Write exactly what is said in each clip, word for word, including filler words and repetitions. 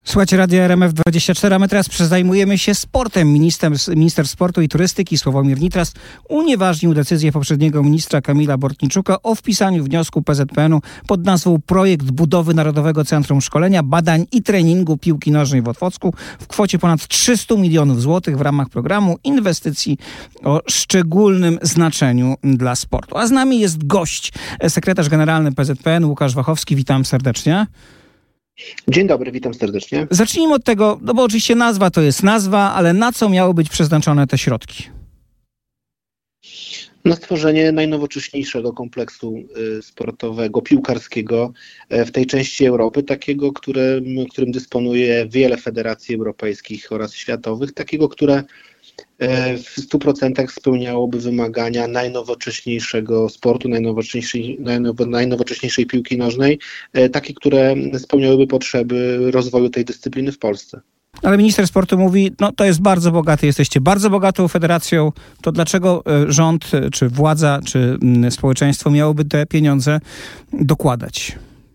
Słuchajcie Radia R M F dwadzieścia cztery, a my teraz zajmujemy się sportem. Minister, minister Sportu i Turystyki Sławomir Nitras unieważnił decyzję poprzedniego ministra Kamila Bortniczuka o wpisaniu wniosku P Z P N u pod nazwą Projekt budowy Narodowego Centrum Szkolenia, Badań i Treningu Piłki Nożnej w Otwocku w kwocie ponad trzysta milionów złotych w ramach programu inwestycji o szczególnym znaczeniu dla sportu. A z nami jest gość, sekretarz generalny P Z P N Łukasz Wachowski. Witam serdecznie. Dzień dobry, witam serdecznie. Zacznijmy od tego, no bo oczywiście nazwa to jest nazwa, ale na co miały być przeznaczone te środki? Na stworzenie najnowocześniejszego kompleksu sportowego, piłkarskiego w tej części Europy, takiego, które, którym dysponuje wiele federacji europejskich oraz światowych, takiego, które w stu procentach spełniałoby wymagania najnowocześniejszego sportu, najnowocześniejszej, najnowocześniejszej piłki nożnej, takie, które spełniałyby potrzeby rozwoju tej dyscypliny w Polsce. Ale minister sportu mówi, no to jest bardzo bogaty, jesteście bardzo bogatą federacją, to dlaczego rząd, czy władza, czy społeczeństwo miałoby te pieniądze dokładać?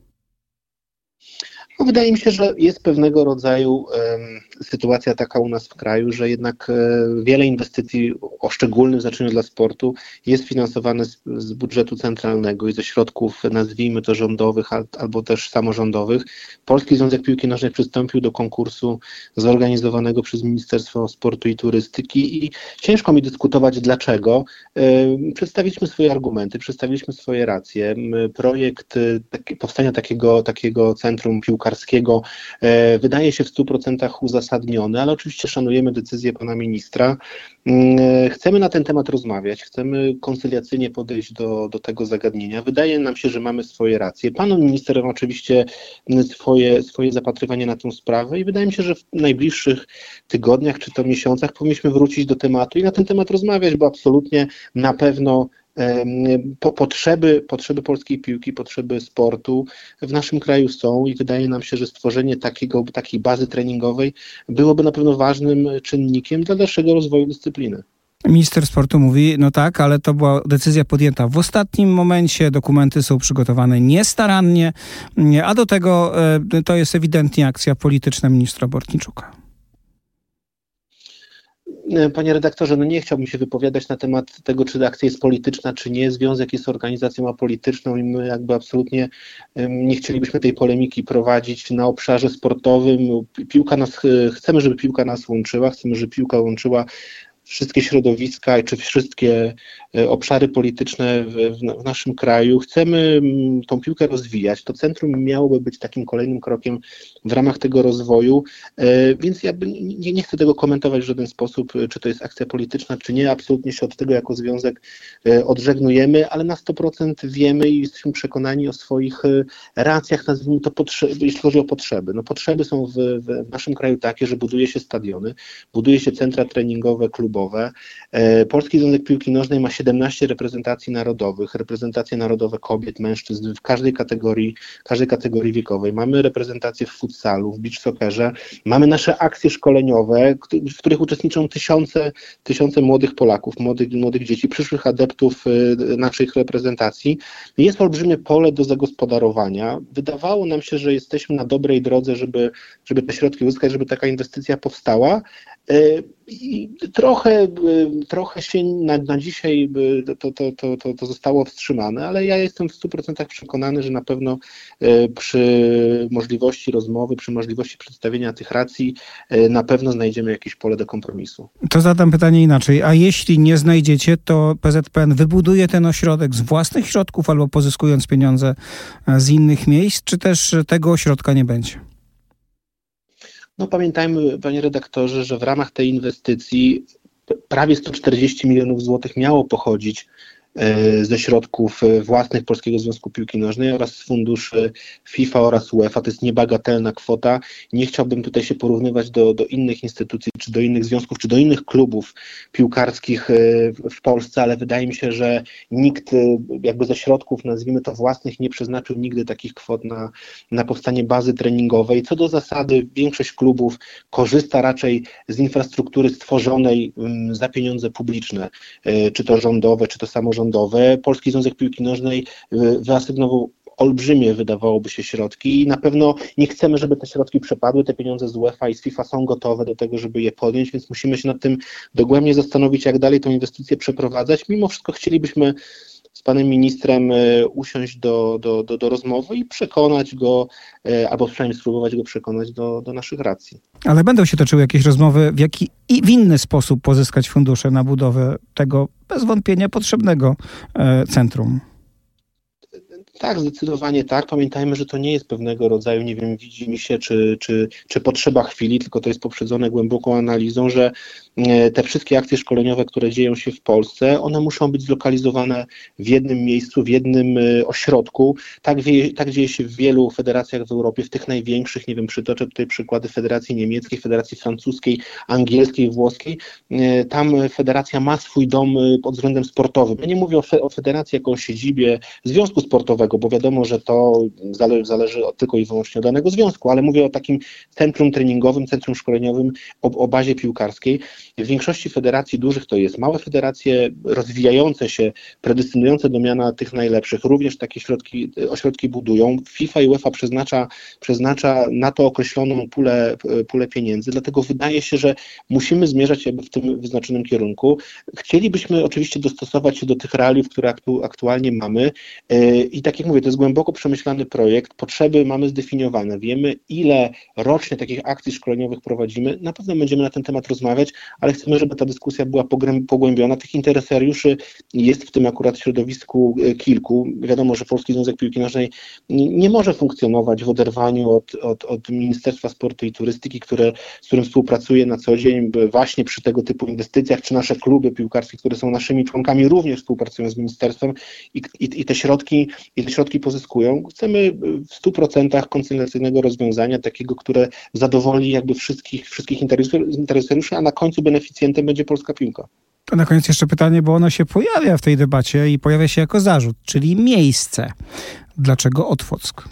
No, wydaje mi się, że jest pewnego rodzaju um, sytuacja taka u nas w kraju, że jednak um, wiele inwestycji o szczególnym znaczeniu dla sportu jest finansowane z, z budżetu centralnego i ze środków, nazwijmy to rządowych al, albo też samorządowych. Polski Związek Piłki Nożnej przystąpił do konkursu zorganizowanego przez Ministerstwo Sportu i Turystyki i ciężko mi dyskutować dlaczego. Um, przedstawiliśmy swoje argumenty, przedstawiliśmy swoje racje. Projekt taki, powstania takiego, takiego centrum piłkarskiego wydaje się w stu procentach uzasadniony, ale oczywiście szanujemy decyzję pana ministra. Chcemy na ten temat rozmawiać, chcemy koncyliacyjnie podejść do, do tego zagadnienia. Wydaje nam się, że mamy swoje racje. Pan minister ma oczywiście swoje, swoje zapatrywanie na tę sprawę i wydaje mi się, że w najbliższych tygodniach czy to miesiącach powinniśmy wrócić do tematu i na ten temat rozmawiać, bo absolutnie na pewno Po potrzeby, potrzeby polskiej piłki, potrzeby sportu w naszym kraju są i wydaje nam się, że stworzenie takiego, takiej bazy treningowej byłoby na pewno ważnym czynnikiem dla dalszego rozwoju dyscypliny. Minister sportu mówi, no tak, ale to była decyzja podjęta w ostatnim momencie, dokumenty są przygotowane niestarannie, a do tego to jest ewidentnie akcja polityczna ministra Bortniczuka. Panie redaktorze, no nie chciałbym się wypowiadać na temat tego, czy akcja jest polityczna, czy nie. Związek jest organizacją apolityczną i my jakby absolutnie nie chcielibyśmy tej polemiki prowadzić na obszarze sportowym. Piłka nas, chcemy, żeby piłka nas łączyła, chcemy, żeby piłka łączyła wszystkie środowiska czy wszystkie obszary polityczne w, w naszym kraju. Chcemy tą piłkę rozwijać. To centrum miałoby być takim kolejnym krokiem w ramach tego rozwoju, więc ja nie, nie chcę tego komentować w żaden sposób, czy to jest akcja polityczna, czy nie. Absolutnie się od tego jako związek odżegnujemy, ale na sto procent wiemy i jesteśmy przekonani o swoich racjach, nazwijmy to, potrze- jeśli chodzi o potrzeby. No, potrzeby są w, w naszym kraju takie, że buduje się stadiony, buduje się centra treningowe, klubowe. Polski Związek Piłki Nożnej ma siedemnaście reprezentacji narodowych, reprezentacje narodowe kobiet, mężczyzn w każdej kategorii, każdej kategorii wiekowej. Mamy reprezentacje w futsalu, w beach soccerze, mamy nasze akcje szkoleniowe, w których uczestniczą tysiące, tysiące młodych Polaków, młodych, młodych dzieci, przyszłych adeptów naszych reprezentacji. Jest olbrzymie pole do zagospodarowania. Wydawało nam się, że jesteśmy na dobrej drodze, żeby, żeby te środki uzyskać, żeby taka inwestycja powstała. I trochę, trochę się na, na dzisiaj to, to, to, to, to zostało wstrzymane, ale ja jestem w stu procentach przekonany, że na pewno przy możliwości rozmowy, przy możliwości przedstawienia tych racji na pewno znajdziemy jakieś pole do kompromisu. To zadam pytanie inaczej. A jeśli nie znajdziecie, to P Z P N wybuduje ten ośrodek z własnych środków albo pozyskując pieniądze z innych miejsc, czy też tego ośrodka nie będzie? No pamiętajmy, panie redaktorze, że w ramach tej inwestycji prawie sto czterdzieści milionów złotych miało pochodzić ze środków własnych Polskiego Związku Piłki Nożnej oraz z funduszy FIFA oraz UEFA. To jest niebagatelna kwota. Nie chciałbym tutaj się porównywać do, do innych instytucji, czy do innych związków, czy do innych klubów piłkarskich w Polsce, ale wydaje mi się, że nikt jakby ze środków, nazwijmy to własnych, nie przeznaczył nigdy takich kwot na, na powstanie bazy treningowej. Co do zasady, większość klubów korzysta raczej z infrastruktury stworzonej za pieniądze publiczne, czy to rządowe, czy to samorządowe. Polski Związek Piłki Nożnej wyasygnował olbrzymie, wydawałoby się, środki i na pewno nie chcemy, żeby te środki przepadły, te pieniądze z UEFA i z FIFA są gotowe do tego, żeby je podjąć, więc musimy się nad tym dogłębnie zastanowić, jak dalej tę inwestycję przeprowadzać. Mimo wszystko chcielibyśmy z panem ministrem usiąść do, do, do, do rozmowy i przekonać go, albo przynajmniej spróbować go przekonać do, do naszych racji. Ale będą się toczyły jakieś rozmowy, w jaki i w inny sposób pozyskać fundusze na budowę tego bez wątpienia potrzebnego e, centrum. Tak, zdecydowanie tak. Pamiętajmy, że to nie jest pewnego rodzaju, nie wiem, widzimisię czy, czy, czy potrzeba chwili, tylko to jest poprzedzone głęboką analizą, że te wszystkie akcje szkoleniowe, które dzieją się w Polsce, one muszą być zlokalizowane w jednym miejscu, w jednym ośrodku. Tak, wie, tak dzieje się w wielu federacjach w Europie, w tych największych, nie wiem, przytoczę tutaj przykłady Federacji Niemieckiej, Federacji Francuskiej, Angielskiej, Włoskiej. Tam federacja ma swój dom pod względem sportowym. Ja nie mówię o, fe, o federacji jako o siedzibie związku sportowego, bo wiadomo, że to zależy, zależy od, tylko i wyłącznie od danego związku, ale mówię o takim centrum treningowym, centrum szkoleniowym o, o bazie piłkarskiej. W większości federacji dużych to jest małe federacje rozwijające się, predestynujące do miana tych najlepszych. Również takie środki, ośrodki budują. FIFA i UEFA przeznacza, przeznacza na to określoną pulę, pulę pieniędzy, dlatego wydaje się, że musimy zmierzać jakby w tym wyznaczonym kierunku. Chcielibyśmy oczywiście dostosować się do tych realiów, które aktu, aktualnie mamy i tak jak mówię, to jest głęboko przemyślany projekt, potrzeby mamy zdefiniowane, wiemy ile rocznie takich akcji szkoleniowych prowadzimy, na pewno będziemy na ten temat rozmawiać, ale chcemy, żeby ta dyskusja była pogłębiona. Tych interesariuszy jest w tym akurat środowisku kilku. Wiadomo, że Polski Związek Piłki Nożnej nie może funkcjonować w oderwaniu od, od, od Ministerstwa Sportu i Turystyki, które, z którym współpracuje na co dzień właśnie przy tego typu inwestycjach, czy nasze kluby piłkarskie, które są naszymi członkami, również współpracują z ministerstwem i, i, i, te, środki, i te środki pozyskują. Chcemy w stu procentach koncyliacyjnego rozwiązania, takiego, które zadowoli jakby wszystkich, wszystkich interesariuszy, a na końcu beneficjentem będzie polska piłka. To na koniec jeszcze pytanie, bo ono się pojawia w tej debacie i pojawia się jako zarzut, czyli miejsce. Dlaczego Otwock?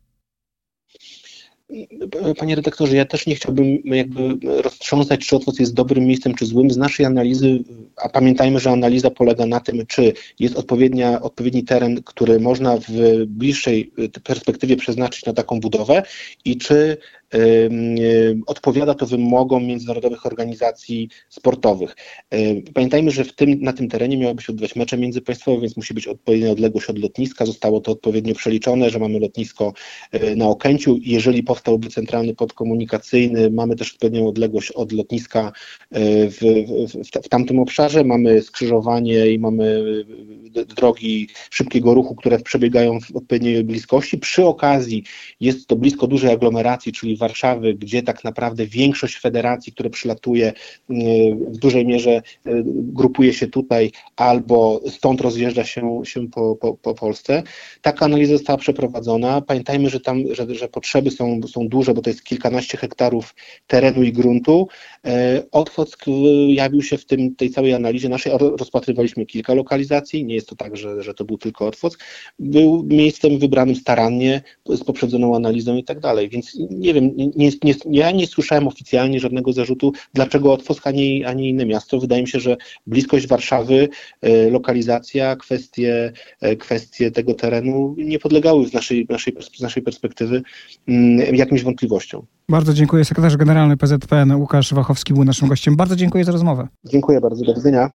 Panie redaktorze, ja też nie chciałbym jakby roztrząsać, czy Otwock jest dobrym miejscem, czy złym. Z naszej analizy, a pamiętajmy, że analiza polega na tym, czy jest odpowiednia, odpowiedni teren, który można w bliższej perspektywie przeznaczyć na taką budowę i czy odpowiada to wymogom międzynarodowych organizacji sportowych. Pamiętajmy, że w tym, na tym terenie miałyby się odbywać mecze międzypaństwowe, więc musi być odpowiednia odległość od lotniska. Zostało to odpowiednio przeliczone, że mamy lotnisko na Okęciu. Jeżeli powstałby centralny port komunikacyjny, mamy też odpowiednią odległość od lotniska w, w, w tamtym obszarze. Mamy skrzyżowanie i mamy drogi szybkiego ruchu, które przebiegają w odpowiedniej bliskości. Przy okazji jest to blisko dużej aglomeracji, czyli Warszawy, gdzie tak naprawdę większość federacji, które przylatuje, w dużej mierze grupuje się tutaj albo stąd rozjeżdża się, się po, po, po Polsce. Taka analiza została przeprowadzona. Pamiętajmy, że tam, że, że potrzeby są, są duże, bo to jest kilkanaście hektarów terenu i gruntu. Otwock jawił się w tym, tej całej analizie naszej. Rozpatrywaliśmy kilka lokalizacji. Nie jest to tak, że, że to był tylko Otwock. Był miejscem wybranym starannie, z poprzedzoną analizą i tak dalej. Więc nie wiem, Nie, nie, ja nie słyszałem oficjalnie żadnego zarzutu, dlaczego Otwock, ani, ani inne miasto. Wydaje mi się, że bliskość Warszawy, e, lokalizacja, kwestie, e, kwestie tego terenu nie podlegały z naszej, naszej, z naszej perspektywy m, jakimś wątpliwościom. Bardzo dziękuję. Sekretarz Generalny P Z P N Łukasz Wachowski był naszym gościem. Bardzo dziękuję za rozmowę. Dziękuję bardzo. Do widzenia.